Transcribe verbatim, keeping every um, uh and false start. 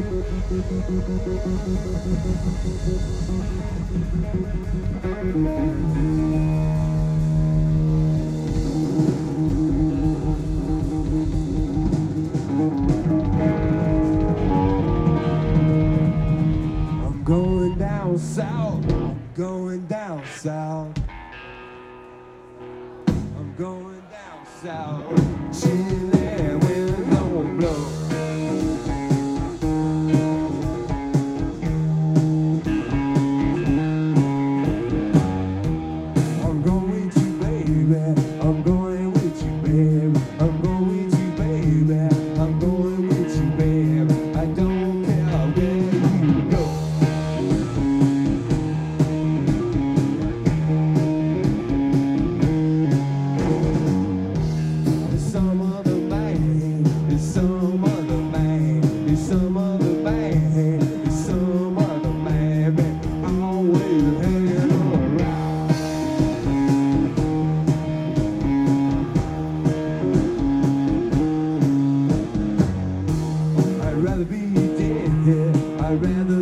I'm going down south, going down south. I'm going down south, chilly wind don't blow. I'm going with you, baby. I'm going with you, baby. I'm going with you, baby. I'm going with you, baby. I don't care where you go. There's some other man, there's some other man, there's some other man, there's some other man that always hanging around. I'd rather be dead, I'd rather